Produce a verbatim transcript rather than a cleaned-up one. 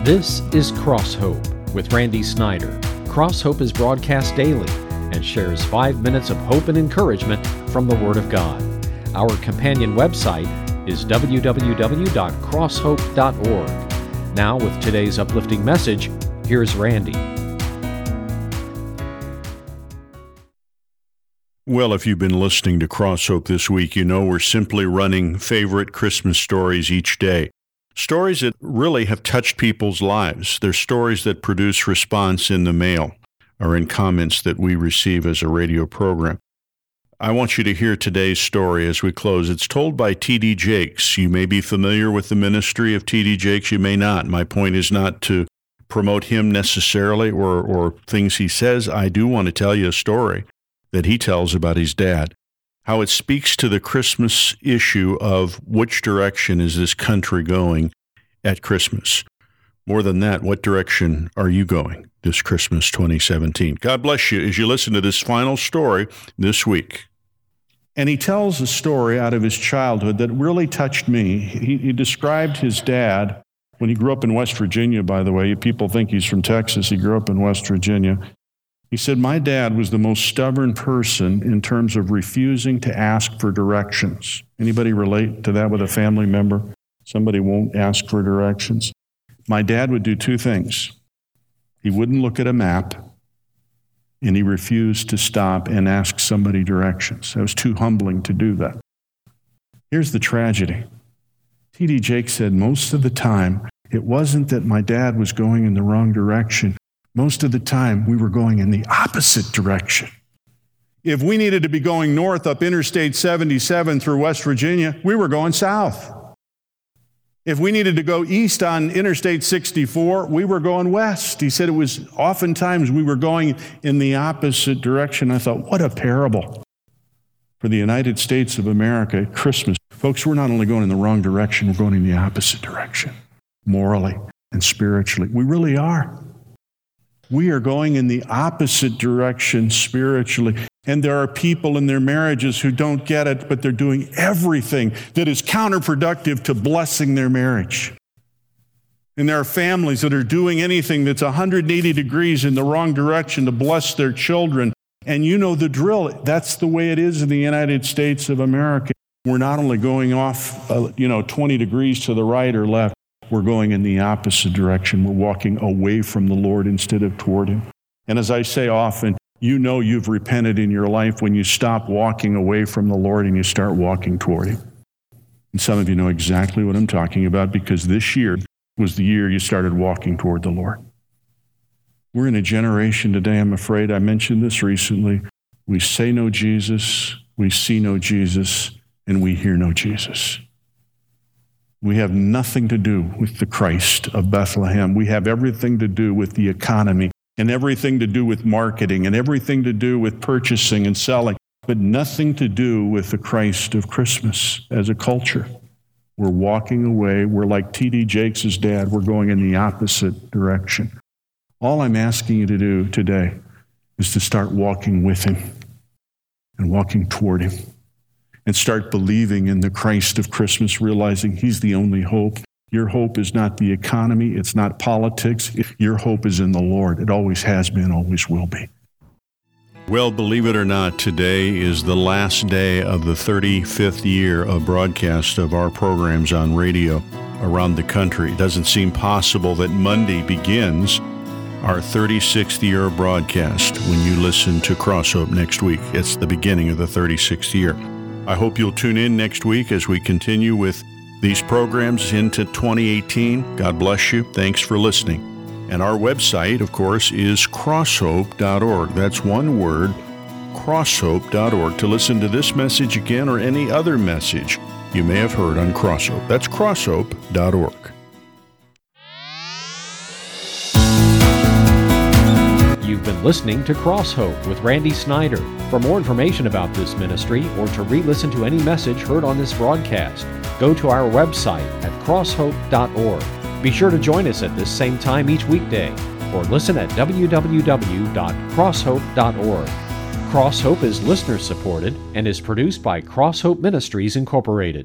This is Cross Hope with Randy Snyder. Cross Hope is broadcast daily and shares five minutes of hope and encouragement from the Word of God. Our companion website is w w w dot cross hope dot org. Now, with today's uplifting message, here's Randy. Well, if you've been listening to Cross Hope this week, you know we're simply running favorite Christmas stories each day. Stories that really have touched people's lives. They're stories that produce response in the mail or in comments that we receive as a radio program. I want you to hear today's story as we close. It's told by T D Jakes. You may be familiar with the ministry of T D Jakes. You may not. My point is not to promote him necessarily or, or things he says. I do want to tell you a story that he tells about his dad, how it speaks to the Christmas issue of which direction is this country going at Christmas. More than that, what direction are you going this Christmas twenty seventeen? God bless you as you listen to this final story this week. And he tells a story out of his childhood that really touched me. He, he described his dad when he grew up in West Virginia, by the way. People think he's from Texas. He grew up in West Virginia. He said, my dad was the most stubborn person in terms of refusing to ask for directions. Anybody relate to that with a family member? Somebody won't ask for directions. My dad would do two things. He wouldn't look at a map, and he refused to stop and ask somebody directions. It was too humbling to do that. Here's the tragedy. T D Jakes said most of the time, it wasn't that my dad was going in the wrong direction. Most of the time, we were going in the opposite direction. If we needed to be going north up Interstate seventy-seven through West Virginia, we were going south. If we needed to go east on Interstate sixty-four, we were going west. He said it was oftentimes we were going in the opposite direction. I thought, what a parable for the United States of America at Christmas. Folks, we're not only going in the wrong direction, we're going in the opposite direction, morally and spiritually. We really are. We are going in the opposite direction spiritually. And there are people in their marriages who don't get it, but they're doing everything that is counterproductive to blessing their marriage. And there are families that are doing anything that's one hundred eighty degrees in the wrong direction to bless their children. And you know the drill. That's the way it is in the United States of America. We're not only going off, uh, you know, twenty degrees to the right or left, we're going in the opposite direction. We're walking away from the Lord instead of toward Him. And as I say often, you know you've repented in your life when you stop walking away from the Lord and you start walking toward Him. And some of you know exactly what I'm talking about because this year was the year you started walking toward the Lord. We're in a generation today, I'm afraid, I mentioned this recently, we say no Jesus, we see no Jesus, and we hear no Jesus. We have nothing to do with the Christ of Bethlehem. We have everything to do with the economy and everything to do with marketing and everything to do with purchasing and selling, but nothing to do with the Christ of Christmas as a culture. We're walking away. We're like T D Jakes' dad. We're going in the opposite direction. All I'm asking you to do today is to start walking with Him and walking toward Him. And start believing in the Christ of Christmas, realizing He's the only hope. Your hope is not the economy. It's not politics. Your hope is in the Lord. It always has been, always will be. Well, believe it or not, today is the last day of the thirty-fifth year of broadcast of our programs on radio around the country. It doesn't seem possible that Monday begins our thirty-sixth year of broadcast when you listen to Cross Hope next week. It's the beginning of the thirty-sixth year. I hope you'll tune in next week as we continue with these programs into twenty eighteen. God bless you. Thanks for listening. And our website, of course, is cross hope dot org. That's one word, cross hope dot org, to listen to this message again or any other message you may have heard on Cross Hope. That's cross hope dot org. You've been listening to Cross Hope with Randy Snyder. For more information about this ministry or to re-listen to any message heard on this broadcast, go to our website at cross hope dot org. Be sure to join us at this same time each weekday or listen at w w w dot cross hope dot org. Cross Hope is listener supported and is produced by Cross Hope Ministries Incorporated.